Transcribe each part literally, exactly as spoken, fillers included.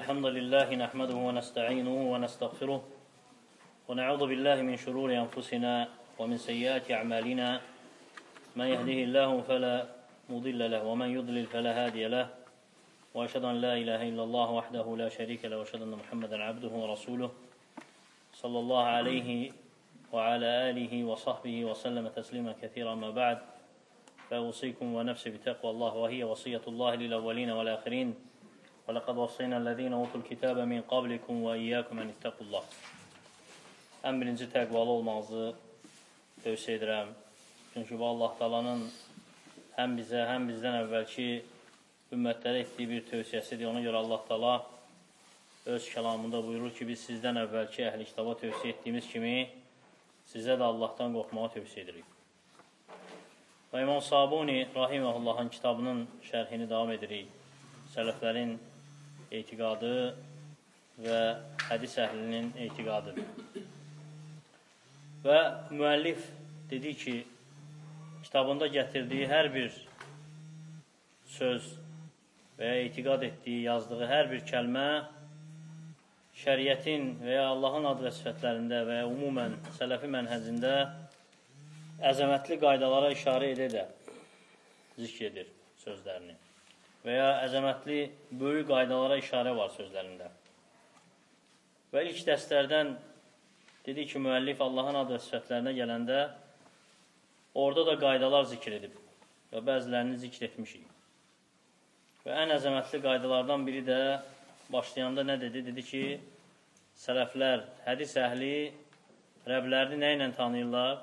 الحمد لله نحمده ونستعينه ونستغفره ونعوذ بالله من شرور أنفسنا ومن سيئات أعمالنا من يهده الله فلا مضل له ومن يضلل فلا هادي له وأشهد أن لا إله إلا الله وحده لا شريك له وأشهد أن محمدا عبده ورسوله صلى الله عليه وعلى آله وصحبه وسلم تسليما كثيرا. ما بعد فأوصيكم ونفسي بتقوى الله وهي وصية الله للأولين والآخرين وَلَقَدْ وَصَّيْنَا الَّذ۪ينَ أُوتُوا الْكِتَابَ مِنْ قَبْلِكُمْ وَإِيَّاكُمْ أَنِ اتَّقُوا اللّٰهِ. Ən birinci təqvalı olmağınızı tövsiyə edirəm. Çünki bu Allah Taala'nın həm bizə, həm bizdən əvvəlki ümmətlərə etdiyi bir tövsiyəsidir. Ona görə Allah Taala öz kəlamında buyurur ki, biz sizdən əvvəlki əhl-i kitaba tövsiyə etdiyimiz kimi sizə də Allahdan qorxmağı tövsiyə edirik. Və İmam Sabuni Rahiməhullahın kitabının şərhini davam edirik. Sələflərin etiqadı və hədis əhlinin etiqadı. Və müəllif dedi ki, kitabında gətirdiyi hər bir söz və ya etiqad etdiyi, yazdığı hər bir kəlmə şəriətin və ya Allahın ad və sifətlərində və ya umumən sələfi mənhəzində əzəmətli qaydalara işarə edə-də zikr edir sözlərini. Və ya əzəmətli böyük qaydalara işarə var sözlərində. Və ilk dərslərdən dedi ki, müəllif Allahın ad və sifətlərinə gələndə orada da qaydalar zikr edib və bəzilərini zikr etmişik. Və ən əzəmətli qaydalardan biri də başlayanda nə dedi? Dedi ki, sələflər, hədis əhli Rəblərini nə ilə tanıyırlar?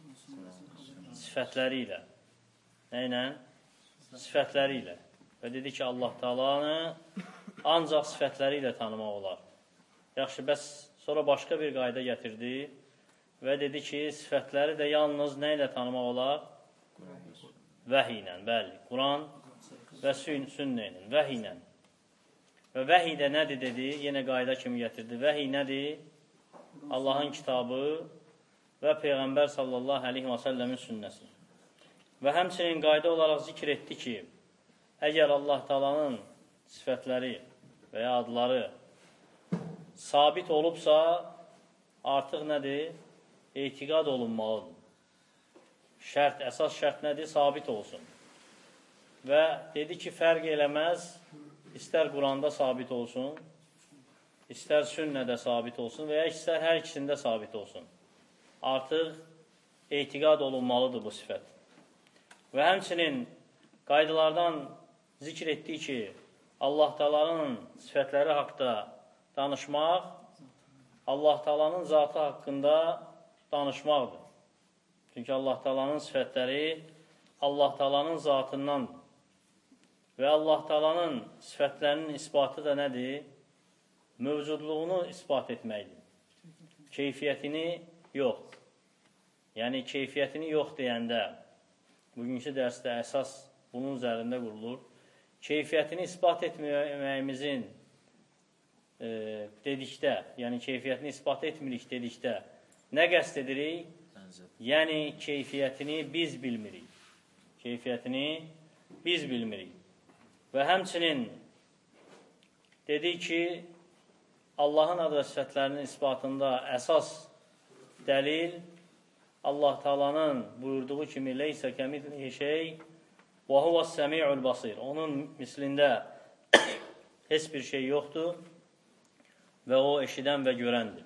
Sifətləri ilə. Nə ilə? Sifətləri ilə. Və dedi ki, Allah Taala'nı ancaq sifətləri ilə tanımaq olar. Yaxşı, bəs sonra başqa bir qayda gətirdi və dedi ki, sifətləri də yalnız nə ilə tanımaq olar? Vəhiy ilə, bəli. Quran və sünnə ilə, vəhiy ilə. Və vəhiy də nədir dedi? Yenə qayda kimi gətirdi. Vəhiy nədir? Allahın kitabı və Peyğəmbər sallallahu aleyhi və səlləmin sünnəsi. Və həmçinin qayda olaraq zikr etdi ki, əgər Allah Taala'nın sifətləri və ya adları sabit olubsa, artıq nədir? Etiqad olunmalıdır. Şərt, əsas şərt nədir? Sabit olsun. Və dedi ki, fərq eləməz, istər Quranda sabit olsun, istər sünnədə sabit olsun və ya istər hər ikisində sabit olsun. Artıq etiqad olunmalıdır bu sifət. Və həmçinin qaydalardan zikr etdi ki, Allah Taala'nın sifətləri haqqında danışmaq, Allah Taala'nın zatı haqqında danışmaqdır. Çünki Allah Taala'nın sifətləri Allah Taala'nın zatındandır. Və Allah Taala'nın sifətlərinin isbatı da nədir? Mövcudluğunu isbat etməkdir. Keyfiyyətini yox. Yəni, keyfiyyətini yox deyəndə, bugünkü dərsdə əsas bunun üzərində qurulur. Keyfiyyətini isbat etməyimizin e, dedikdə, yəni keyfiyyətini isbat etmirik dedikdə, nə qəsd edirik? Yəni, keyfiyyətini biz bilmirik. Keyfiyyətini biz bilmirik. Və həmçinin dedik ki, Allahın ad və sifətlərinin isbatında əsas dəlil Allah Taala'nın buyurduğu kimi leysə kəmithlihi şey və huvəs-səmi'ul basir. Onun mislində heç bir şey yoxdur və o eşidən və görəndir.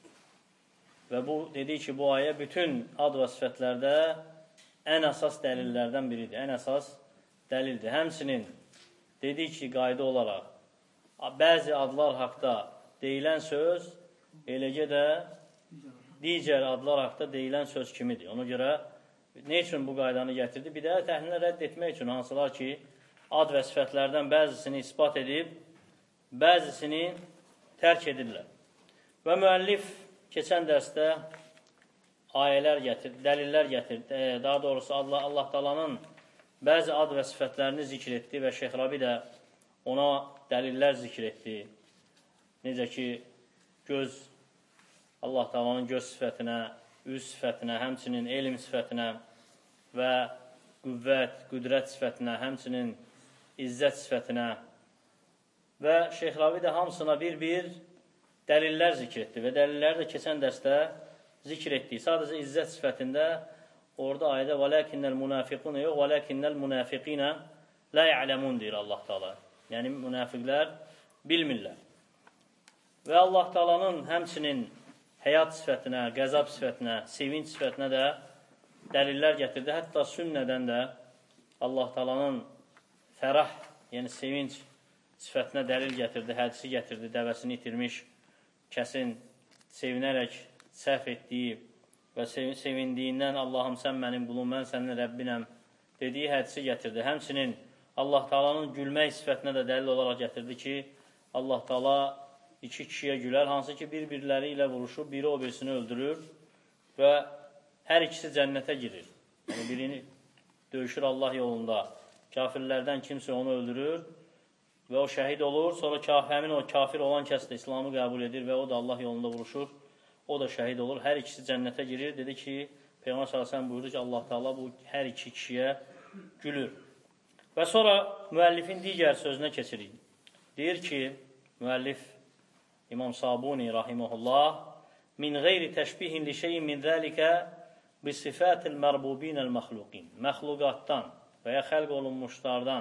Və bu dedik ki, bu ayə bütün ad və sifətlərdə ən əsas dəlillərdən biridir. Ən əsas dəlildir. Həmçinin dedik ki, qayda olaraq bəzi adlar haqda deyilən söz eləcə də digər adlar haqda deyilən söz kimidir. Ona görə nə üçün bu qaydanı gətirdi? Bidət əhlinə rədd etmək üçün, hansılar ki, ad və sifətlərdən bəzisini isbat edib, bəzisini tərk edirlər. Və müəllif keçən dərsdə ayələr gətirdi, dəlillər gətirdi. Daha doğrusu Allah, Allah Taala'nın bəzi ad və sifətlərini zikr etdi və Şeyx Rabi də ona dəlillər zikr etdi. Necə ki, göz, Allah Taala'nın göz sifətinə, üz sifətinə, həmçinin elm sifətinə və qüvvət, qüdrət sifətinə, həmçinin izzət sifətinə və Şeyx Ravi də hamısına bir-bir dəlillər zikr etdi və dəlilləri də keçən dərsdə zikr etdik. Sadəcə izzət sifətində orada ayədə وَلَكِنَّ الْمُنَافِقُونَ yox, وَلَكِنَّ الْمُنَافِقِينَ لَا يَعْلَمُونَ deyir Allah Teala. Yəni, münafiqlər bilmirlər. Və Allah Teala'nın həmçinin həyat sifətinə, qəzab sifətinə, sevinç sifətinə də dəlillər gətirdi. Hətta sünnədən də Allah Teala'nın fərah, yəni sevinç sifətinə dəlil gətirdi, hədisi gətirdi, dəvəsini itirmiş kəsin sevinərək səhv etdiyi və sevindiyindən Allahım sən mənim qulum, mən sənin Rəbbinəm dediyi hədisi gətirdi. Həmçinin Allah Teala'nın gülmək sifətinə də dəlil olaraq gətirdi ki, Allah Teala iki kişiyə gülər, hansı ki bir-birləri ilə vuruşub, biri o birisini öldürür və hər ikisi cənnətə girir. Yəni, birini döyüşür Allah yolunda, kafirlərdən kimsə onu öldürür və o şəhid olur, sonra həmin o kafir olan kəs də İslamı qəbul edir və o da Allah yolunda vuruşur, o da şəhid olur, hər ikisi cənnətə girir. Dedi ki, Peyğəmbər sallallahu əleyhi və səlləm buyurdu ki, Allah Teala bu hər iki kişiyə gülür. Və sonra müəllifin digər sözünə keçirik. Deyir ki, müəllif İmam Sabuni rahimehullah, min qeyri təşbihin li şeyin min zəlikə bi sifatil mərbubinəl məxluqin. Məxluqatdan və ya xəlq olunmuşlardan,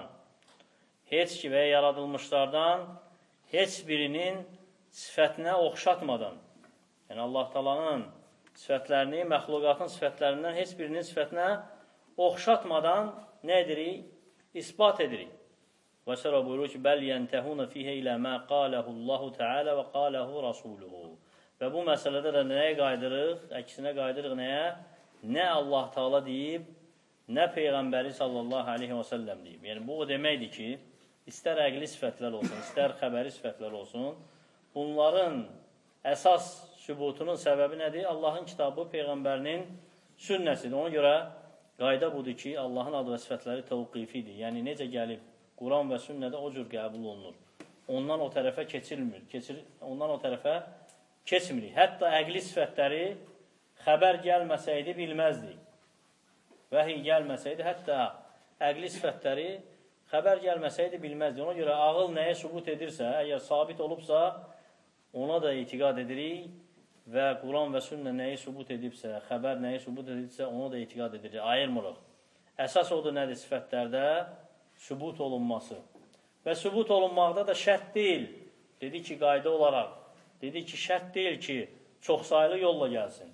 heç ki və ya yaradılmışlardan heç birinin sifətinə oxşatmadan, yəni Allah Teala'nın sifətlərini, məxluqatın sifətlərindən heç birinin sifətinə oxşatmadan nə edirik? İsbat edirik. Və sonra buyurur ki, bəl yəntəhunə fihə ilə mə qaləhu Allahu Teala və qaləhu Rasuluhu. Və bu məsələdə də nəyə qaydırıq? Əksinə qaydırıq nəyə? Nə Allah Teala deyib, nə Peyğəmbəri sallallahu aleyhi və səlləm deyib. Yəni, bu o deməkdir ki, istər əqli sifətlər olsun, istər xəbəri sifətlər olsun, bunların əsas sübutunun səbəbi nədir? Allahın kitabı, Peyğəmbərinin sünnəsidir. Ona görə qayda budur ki, Allahın adı və sifətləri təvqifidir. Yəni, necə gəlib Quran və sünnədə o cür qəbul olunur. Ondan o tərəfə keçilmir. Keçir, ondan o tərəfə keçmirik. Hətta əqli sifətləri xəbər gəlməsəydi bilməzdik. Vəhiy gəlməsəydi, hətta əqli sifətləri xəbər gəlməsəydi bilməzdik. Ona görə ağıl nəyə sübut edirsə, əgər sabit olubsa, ona da etiqad edirik və Quran və sünnə nəyi sübut edibsə, xəbər nəyi sübut edibsə, ona da etiqad edirik. Ayırmırıq. Əsas odur nədir sifətlərdə? Sübut olunması. Və sübut olunmaqda da şərt deyil. Dedi ki, qayda olaraq, dedi ki, şərt deyil ki, çox sayılı yolla gəlsin.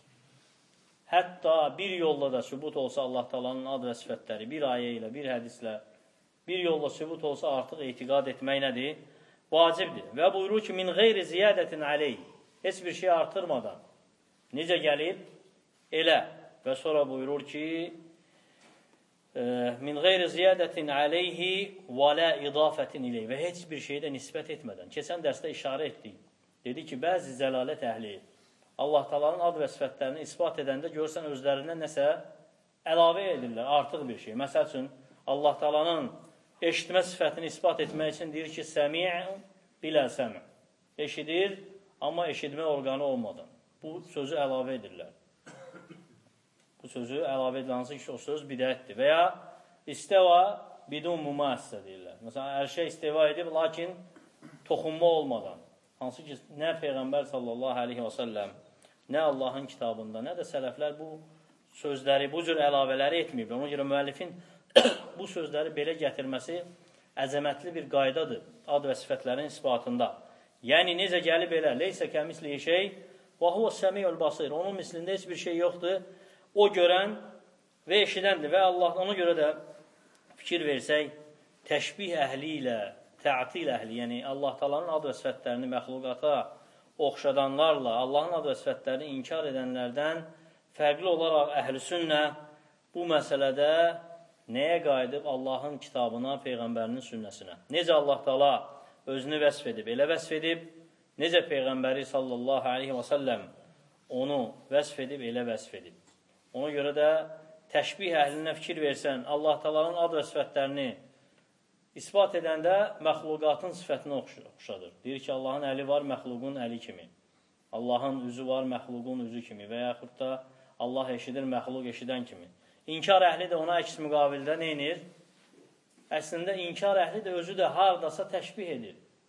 Hətta bir yolla da sübut olsa Allah Teala'nın ad və sifətləri, bir ayə ilə, bir hədislə, bir yolla sübut olsa artıq etiqad etmək nədir? Vacibdir. Və buyurur ki, min qeyri ziyadətin aleyh. Heç bir şey artırmadan. Necə gəlib? Elə. Və sonra buyurur ki, min qeyri ziyadətin aleyhi və la idafətin ileyh. Və heç bir şeydə nisbət etmədən. Keçən dərsdə işarə etdik. Dedi ki, bəzi zəlalət əhli Allah Teala'nın ad və sifətlərini ispat edəndə görsən özlərindən nəsə əlavə edirlər, artıq bir şey. Məsəl üçün, Allah Teala'nın eşitmə sifətini ispat etmək üçün deyir ki, səmi' bilə səmi'. Eşidir, amma eşitmə orqanı olmadan. Bu sözü əlavə edirlər. Bu sözü əlavə edilir, hansı ki, o söz bidətdir. Və ya istəva bidun müməssə deyirlər. Məsələn, ərşə istəva edib, lakin toxunma olmadan. Hansı ki, nə Peyğəmbər sallallahu aleyhi və səlləm, nə Allahın kitabında, nə də sələflər bu sözləri, bu cür əlavələri etməyib. Ona görə müəllifin bu sözləri belə gətirməsi əzəmətli bir qaydadır ad və sifətlərin isbatında. Yəni, necə gəlib elə, leysə kəmisliyi şey, və huvə səmiyul basir. Onun mislində heç bir şey yoxdur. O görən və eşidəndir. Və Allah ona görə də fikir versək, təşbih əhli ilə, tə'til əhli, yəni Allah Teala'nın ad və sifətlərini məxluqata oxşadanlarla, Allahın ad və sifətlərini inkar edənlərdən fərqli olaraq əhl-i sünnə bu məsələdə nəyə qayıdıb? Allahın kitabına, Peyğəmbərinin sünnəsinə. Necə Allah Teala özünü vəsf edib, elə vəsf edib, necə Peyğəmbəri sallallahu aleyhi və səlləm onu vəsf edib, elə vəsf edib. Ona görə də təşbih əhlinə fikir versən, Allah Teala'nın ad və sifətlərini ispat edəndə məxluqatın sifətinə oxşadır. Deyir ki, Allahın əli var məxluqun əli kimi. Allahın üzü var məxluqun üzü kimi və yaxud da Allah eşidir məxluq eşidən kimi. İnkar əhli də ona əks müqavildə nə edir? Əslində, inkar əhli də özü də haradasa təşbih edir.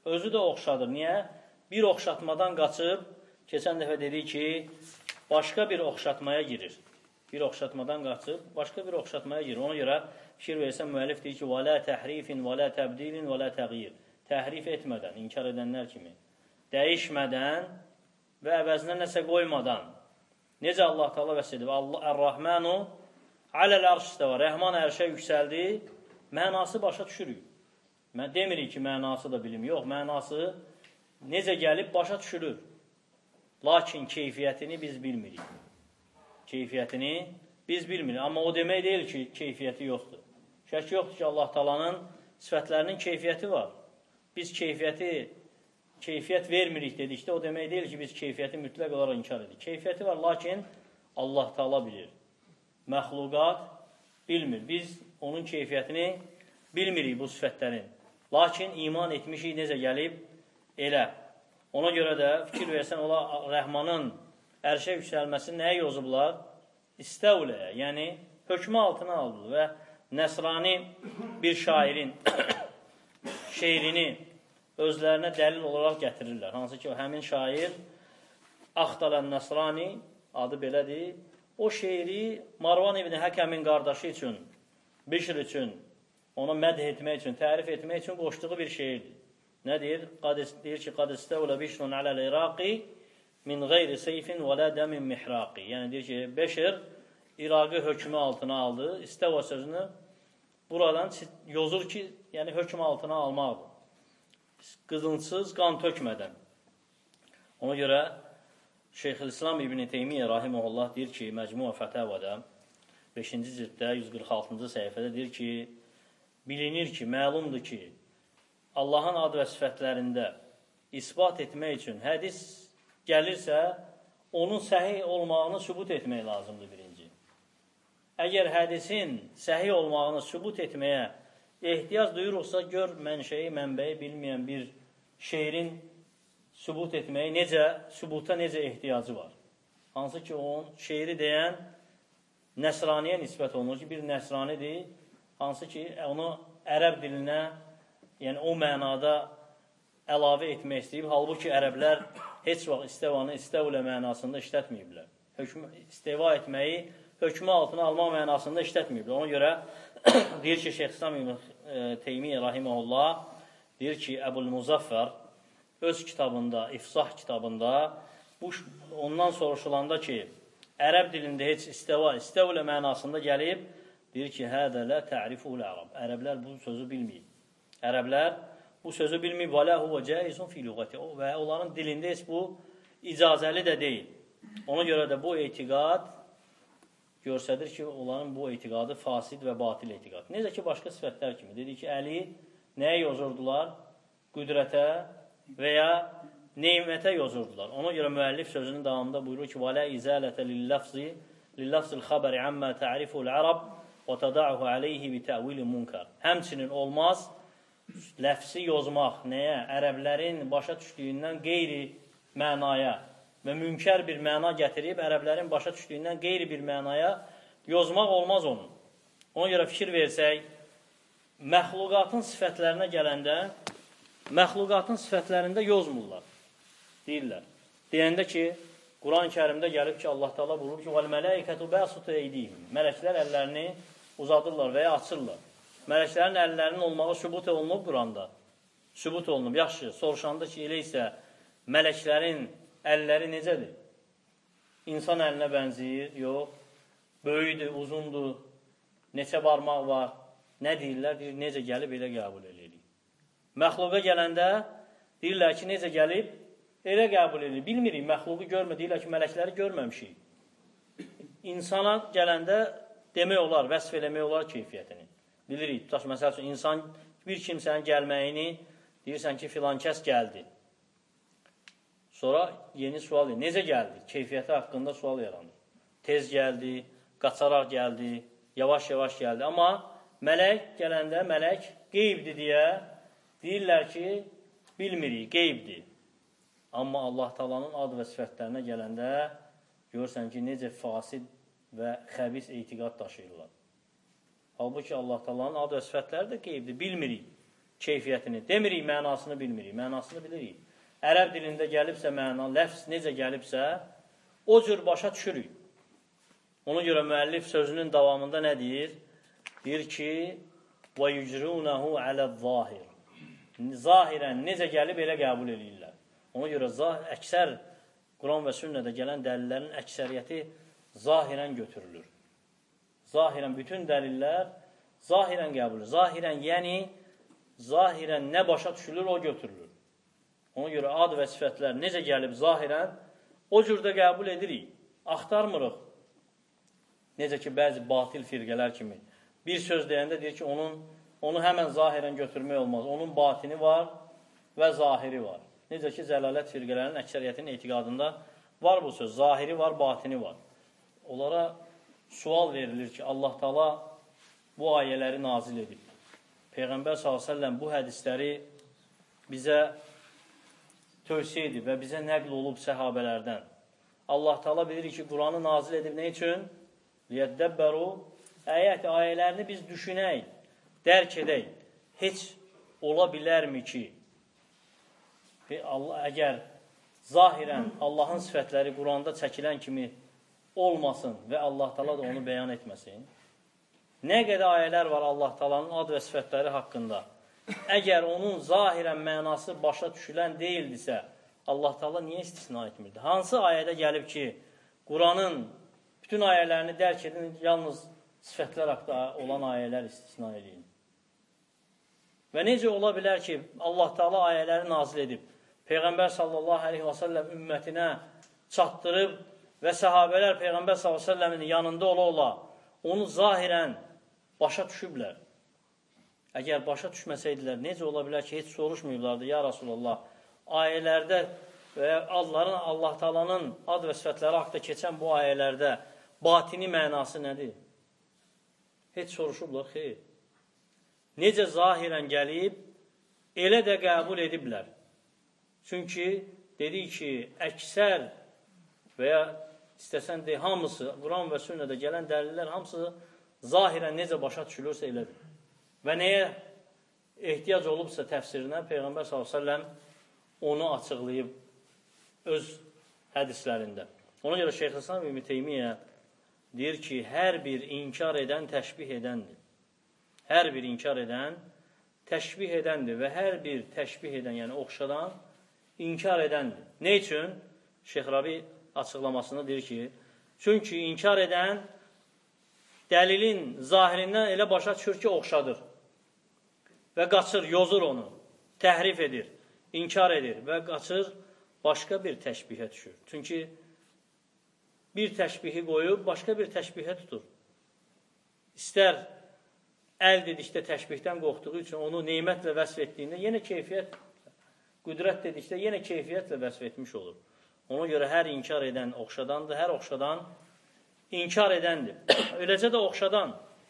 özü də oxşadır. Niyə? Bir oxşatmadan qaçıb, keçən dəfə dedik ki, başqa bir oxşatmaya girir. Bir oxşatmadan qaçıb, başqa bir oxşatmaya girir. Ona görə fikir versən, müəllif deyir ki, وَلَا تَحْرِيفٍ وَلَا تَبْدِيلٍ وَلَا تَغْيِرٍ Təhrif etmədən, inkar edənlər kimi, dəyişmədən və əvəzinə nəsə qoymadan. Necə Allah Teala vəsf edib? Ər-Rahmanu aləl-ərş istəvə. Rəhman ərşə yüksəldi, mənası başa düşürük. Demirik ki, mənası da bilim. Yox, mənası necə gəlib başa düşülür. Lakin keyfiyyətini biz bilmirik. Keyfiyyətini biz bilmirik. Amma o demək deyil ki, keyfiyyəti yoxdur. Şək yoxdur ki, Allah Teala'nın sifətlərinin keyfiyyəti var. Biz keyfiyyəti, keyfiyyət vermirik dedikdə, o demək deyil ki, biz keyfiyyəti mütləq olaraq inkar edik. Keyfiyyəti var, lakin Allah Teala bilir. Məxluqat bilmir. Biz onun keyfiyyətini bilmirik bu sifətlərin. Lakin iman etmişik necə gəlib elə. Ona görə də fikir versən, ola Rəhmanın ərşə yüksəlməsi nəyə yozublar? İstəvləyə, yəni hökmü altına aldı və Nəsrani bir şairin şeirini özlərinə dəlil olaraq gətirirlər. Hansı ki, həmin şair Axtalən Nəsrani adı belədir. O şeiri Marvan ibn Həkəmin qardaşı üçün, Bişr üçün, ona mədh etmək üçün, tərif etmək üçün qoşduğu bir şeirdir. Nə deyir? Deyir ki, قَدْ اسْتَوْلَ بِشْرٌ عَلَى الْعِرَاقِ مِنْ غَيْرِ سَيْفٍ وَلَا دَمٍ مِحْرَاقِ Yəni deyir ki, Beşir İraqı hökmü altına aldı. İstəva sözünü buradan yozur ki, yəni hökmü altına almaqdır. Qızınsız, qan tökmədən. Ona görə Şeyxülislam İbn-i Teymiyyə rahiməhullah deyir ki, Məcmu-i Fətəvədə beşinci cilddə yüz qırx altıncı səhifədə deyir ki, bilinir ki, məlumdur ki, Allahın ad və sifətlərində isbat etmək üçün hədis gəlirsə, onun səhih olmağını sübut etmək lazımdır birinci. Əgər hədisin səhih olmağını sübut etməyə ehtiyac duyuruqsa, gör mənşəyi, mənbəyi bilməyən bir şeirin sübut etməyi necə, sübuta necə ehtiyacı var. Hansı ki, onun şeiri deyən Nəsraniyə nisbət olunur ki, bir Nəsranidir, hansı ki, onu ərəb dilinə, yəni o mənada əlavə etmək istəyib. Halbuki ərəblər heç vaxt istəvanı istəvlə mənasında işlətməyiblər. İsteva etməyi hökmü altına almaq mənasında işlətməyiblər. Ona görə deyir ki, Şeyxülislam İbn Teymiyyə rahiməhullah deyir ki, Əbul-Muzaffər öz kitabında, İfsah kitabında bu, ondan soruşulanda ki, ərəb dilində heç istəva, istəvlə mənasında gəlib, deyir ki, hədə lə tə'rifuhu ərəb. Ərəblər bu sözü bilməyib. Ərəblər bu sözü bilməyib, və lə huvə cəizun fi lüğəti. Və onların dilində heç bu icazəli də deyil. Ona görə də bu etiqad görsədir ki, onların bu etiqadı fasid və batil etiqad. Necə ki, başqa sifətlər kimi. Dedi ki, Əli nəyə yozurdular? Qüdrətə və ya neymətə yozurdular. Ona görə müəllif sözünün davamında buyurur ki, وَلَا إِزَالَةَ لِلَّفْزِ الْخَبَرِ عَمَّا تَعْرِفُ الْعَرَبِ وَتَدَعُهُ عَلَيْهِ بِتَأْوِلِ مُنْكَرِ Həmçinin olmaz ləfsi yozmaq nəyə? Ərəblərin başa düşdüyündən qeyri mənaya və münkər bir məna gətirib, ərəblərin başa düşdüyündən qeyri bir mənaya yozmaq olmaz onun. Ona görə fikir versək, məxluqatın sifətlərinə gələndə, məxluqatın sifətlərində yozmurlar, deyirlər. Deyəndə ki, Quran-ı Kərimdə gəlib ki, Allah Teala buyurur ki, وَالْمَلَائِكَةُ بَاسُطُ اَيْدِيهِمْ Mələklər əllərini uzadırlar və ya açırlar. Mələklərin əllərinin olmağı sübut olunub Quranda. Sübut olunub. Yaxşı, soruşanda ki, elə isə mələklərin əlləri necədir? İnsan əlinə bənziyir, yox. Böyüdür, uzundur, neçə barmaq var. Nə deyirlər? Deyir, necə gəlib, elə qəbul edirik. Məxluqa gələndə deyirlər ki, necə gəlib, elə qəbul edirik. Bilmirik, məxluqu görmə, deyirlər ki, mələkləri görməmişik. İnsana gələndə demək olar, vəsf eləmək olar keyfiyyətini. Bilirik, tutaq, məsəl üçün, insan bir kimsənin gəlməyini deyirsən ki, filan kəs gəldi. Sonra yeni sual, necə gəldi? Keyfiyyəti haqqında sual yaranır. Tez gəldi, qaçaraq gəldi, yavaş-yavaş gəldi. Amma mələk gələndə, mələk qeybdir deyə deyirlər ki, bilmirik, qeybdir. Amma Allah Taala'nın ad və sifətlərinə gələndə görürsən ki, necə fasid və xəbis etiqad daşıyırlar. Halbuki Allah Taala'nın ad və sifətləri də qeybdir, bilmirik. keyfiyyətini. Demirik, mənasını bilmirik, mənasını bilirik. Ərəb dilində gəlibsə məna, ləfz necə gəlibsə, o cür başa düşürük. Ona görə müəllif sözünün davamında nə deyir? Deyir ki, وَيُجْرُونَهُ عَلَى الظَّاهِرِ Zahirən necə gəlib, elə qəbul edirlər. Ona görə əksər Quran və sünnədə gələn dəlillərin əksəriyyəti zahirən götürülür. Zahirən bütün dəlillər zahirən qəbul edilir. Zahirən, yəni zahirən nə başa düşülür, o götürülür. Ona görə ad və sifətlər necə gəlib zahirən, o cürdə qəbul edirik. Axtarmırıq. Necə ki, bəzi batil firqələr kimi. Bir söz deyəndə deyir ki, onun, onu həmən zahirən götürmək olmaz. Onun batini var və zahiri var. Necə ki, zəlalət firqələrinin əksəriyyətinin etiqadında var bu söz. Zahiri var, batini var. Onlara sual verilir ki, Allah Taala bu ayələri nazil edib. Peyğəmbər sallallahu əleyhi və səlləm bu hədisləri bizə tövsiyə edib və bizə nəql olub səhabələrdən. Allah Taala bilir ki, Quranı nazil edib nə üçün? Liyyəddəbbəru əyət ayələrini biz düşünək, dərk edək. Heç ola bilərmi ki, Allah, əgər zahirən Allahın sifətləri Quranda çəkilən kimi olmasın və Allah Taala da onu bəyan etməsin? Nə qədər ayələr var Allah Taala'nın ad və sifətləri haqqında. Əgər onun zahirən mənası başa düşülən deyildisə, Allah Taala niyə istisna etmirdi? Hansı ayədə gəlib ki, Quranın bütün ayələrini dərk edin, yalnız sifətlər haqda olan ayələr istisna edin? Və necə ola bilər ki, Allah Taala ayələri nazil edib, Peyğəmbər sallallahu aleyhi və səlləm ümmətinə çatdırıb və səhabələr Peyğəmbər sallallahu aleyhi və səlləmin yanında ola-ola onu zahirən başa düşüblər. Əgər başa düşməsəydilər, necə ola bilər ki, heç soruşmayıblardı, ya Rasulallah, ayələrdə və adların, Allah Taala'nın ad və sifətləri haqda keçən bu ayələrdə batini mənası nədir? Heç soruşublar, xeyr. Necə zahirən gəlib, elə də qəbul ediblər. Çünki dedik ki, əksər və ya istəsən de, hamısı, Quran və sünnədə gələn dəlillər hamısı zahirən necə başa düşülürsə elədir. Və nəyə ehtiyac olubsa təfsirinə Peyğəmbər sallallahu əleyhi və səlləm onu açıqlayıb öz hədislərində. Ona görə Şeyxülislam İbn Teymiyyə deyir ki, hər bir inkar edən təşbih edəndir. Hər bir inkar edən təşbih edəndir və hər bir təşbih edən, yəni oxşadan inkar edəndir. Nə üçün? Şeyx Rabi açıqlamasında deyir ki, çünki inkar edən dəlilin zahirindən elə başa düşür ki, oxşadır. Və qaçır, yozur onu, təhrif edir, inkar edir və qaçır, başqa bir təşbihə düşür. Çünki bir təşbihi qoyub, başqa bir təşbihə tutur. İstər əl dedikdə təşbihdən qorxduğu üçün onu neymətlə vəsf etdiyində, yenə keyfiyyət, qüdrət dedikdə yenə keyfiyyətlə vəsf etmiş olur. Ona görə hər inkar edən oxşadandır, hər oxşadan inkar edəndir. Eləcə də oxşadan,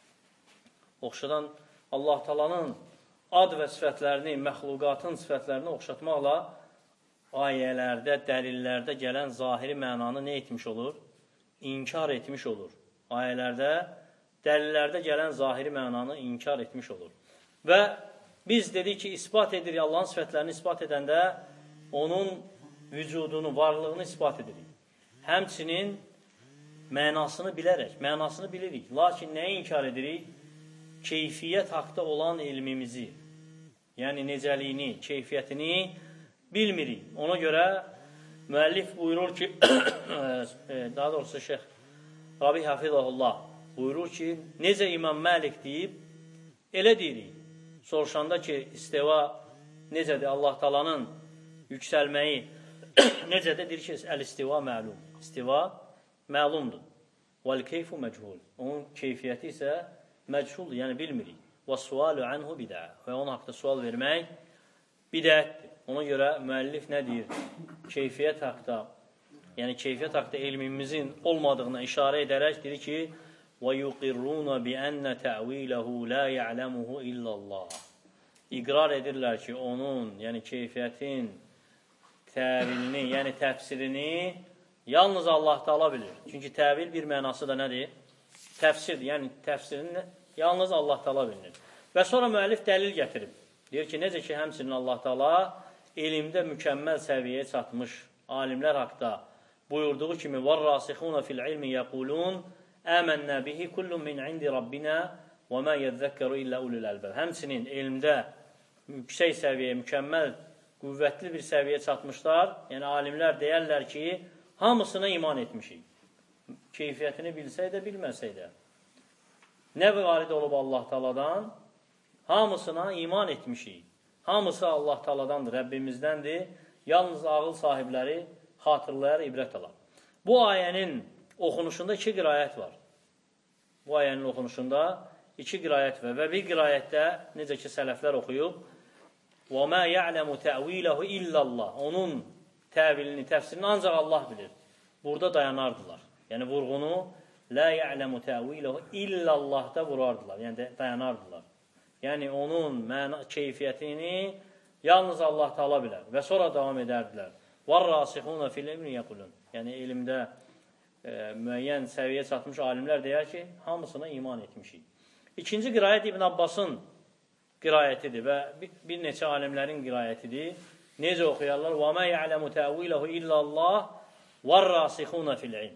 oxşadan Allah Taala'nın ad və sifətlərini, məxluqatın sifətlərini oxşatmaqla ayələrdə, dəlillərdə gələn zahiri mənanı nə etmiş olur? İnkar etmiş olur. Ayələrdə, dəlillərdə gələn zahiri mənanı inkar etmiş olur. Və biz dedik ki, ispat edirik, Allahın sifətlərini ispat edəndə onun vücudunu, varlığını ispat edirik. Həmçinin mənasını bilərək, mənasını bilirik. Lakin nəyi inkar edirik? Keyfiyyət haqda olan ilmimizi, yəni necəliyini, keyfiyyətini bilmirik. Ona görə müəllif buyurur ki, daha doğrusu Şeyx Rabi Hafizahullah buyurur ki, necə İmam Məlik deyib, elə deyirik. Soruşanda ki, istiva necədir? Allah Taala'nın yüksəlməyi necədir? Deyir ki, əl-istiva məlum. İstiva məlumdur. Vəl-keyfu məchul. Onun keyfiyyəti isə məchuldur, yəni bilmirik. Və sualu anhu bidə. Və onun haqda sual vermək bidətdir. Ona görə müəllif nə deyir? Keyfiyyət haqda, yəni keyfiyyət haqda elmimizin olmadığına işarə edərək deyir ki, وَيُقِرُّونَ بِأَنَّ تَعْوِيلَهُ لَا يَعْلَمُهُ إِلَّا اللّٰهِ İqrar edirlər ki, onun, yəni keyfiyyətin təvilini, yəni təfsirini yalnız Allah Taala bilir. Çünki təvil bir mənası da nədir? Təfsirdir, yəni təfsirini yalnız Allah Taala bilir. Və sonra müəllif dəlil gətirib. Deyir ki, necə ki, həmçinin Allah Taala elmdə mükəmməl səviyyəyə çatmış alimlər haqda buyurduğu kimi وَالرَّاسِخُونَ فِي الْعِلْمِ يَقُولُونَ آمَنَّا بِهِ كُلٌّ مِنْ عِنْدِ رَبِّنَا وَمَا يَذَّكَّرُ إِلَّا أُولُو الْأَلْبَابِ. Həmçinin elmdə yüksək səviyyə, mükəmməl, qüvvətli bir səviyyəyə çatmışlar. Yəni, alimlər deyərlər ki, hamısına iman etmişik. Keyfiyyətini bilsək də, bilməsək də. Nə varid olub Allah Taaladan? Hamısına iman etmişik. Hamısı Allah Taaladandır, Rəbbimizdəndir. Yalnız ağıl sahibləri xatırlayar, ibrət alar. Bu ayənin oxunuşunda iki qirayət var. Bu ayənin oxunuşunda iki qirayət var. Və bir qirayətdə, necə ki, sələflər oxuyub, وَمَا يَعْلَمُ تَعْوِيلَهُ إِلَّا اللّٰهِ Onun təvilini, təfsirini ancaq Allah bilir. Burada dayanardılar. Yəni, vurğunu لَا يَعْلَمُ تَعْوِيلَهُ إِلَّا اللّٰه'da vurardılar. Yəni, dayanardılar. Yəni, onun məna, keyfiyyətini yalnız Allah Taala bilər. Və sonra davam edərdilər. وَالرَّاسِخُونَ فِي الْعِلْمِ يَقُولُونَ Yəni, elmdə e, müəyyən səviyyə çatmış alimlər deyər ki, hamısına iman etmişik. İkinci qirayət İbn Abbasın qirayətidir və bir, bir neçə alimlərin qirayətidir. Necə oxuyarlar? وَمَا يَعْلَمُ تَعْوِيلَهُ إِلَّا اللّٰهِ وَالرَّاسِخُونَ فِي الْعِلْمِ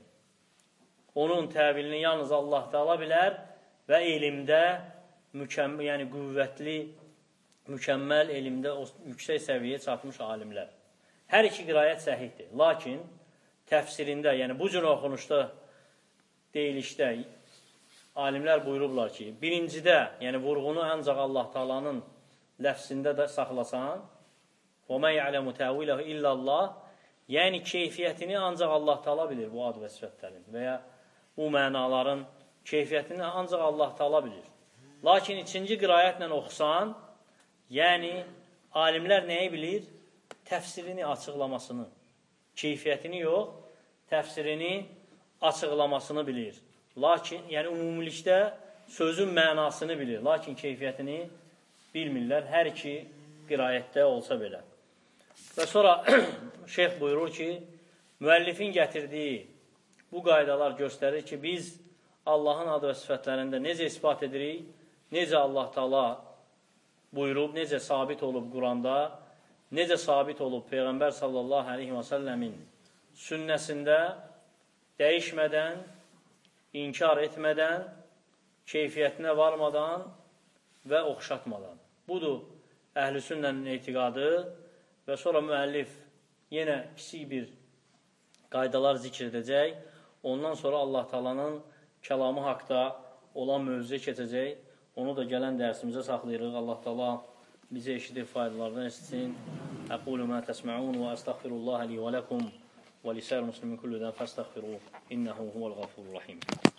Onun təvilini yalnız Allah Taala bilər və elmdə mükəmməl, yəni qüvvətli, mükəmməl elmdə yüksək səviyyəyə çatmış alimlər. Hər iki qirayət səhihdir. Lakin təfsirində, yəni bu cür oxunuşda, deyilişdə alimlər buyurublar ki, birincidə, yəni vurğunu ancaq Allah Taalanın ləfsində də saxlasan, وَمَا يَعْلَمُ تَعْوِيلَهُ إِلَّا اللّٰهِ Yəni keyfiyyətini ancaq Allah Taala bilir bu ad və sifətlərin və ya bu mənaların keyfiyyətini ancaq Allah Taala bilir. Lakin ikinci qirayətlə oxusan, yəni alimlər nəyi bilir? Təfsirini, açıqlamasını, keyfiyyətini yox, təfsirini, açıqlamasını bilir. Lakin, yəni ümumilikdə sözün mənasını bilir, lakin keyfiyyətini bilmirlər, hər iki qirayətdə olsa belə. Və sonra şeyx buyurur ki, müəllifin gətirdiyi bu qaydalar göstərir ki, biz Allahın adı və sifətlərində necə ispat edirik, necə Allah Taala buyurub, necə sabit olub Quranda, necə sabit olub Peyğəmbər sallallahu aleyhi və səlləmin sünnəsində dəyişmədən, inkar etmədən, keyfiyyətinə varmadan və oxşatmadan. Budur əhl-i sünnənin etiqadı və sonra müəllif yenə kiçik bir qaydalar zikr edəcək. Ondan sonra Allah Taalanın kəlamı haqda olan mövzuya keçəcək. Onu da gələn dərsimizə saxlayırıq. Allah Taala bizə eşidib faydalardan etsin. Aqulu ma təsma'un və əstəğfirullah li və ləkum və lisəl muslimin kulludən fəstəğfiruh. İnnəhu huvəl ğafurur rahim.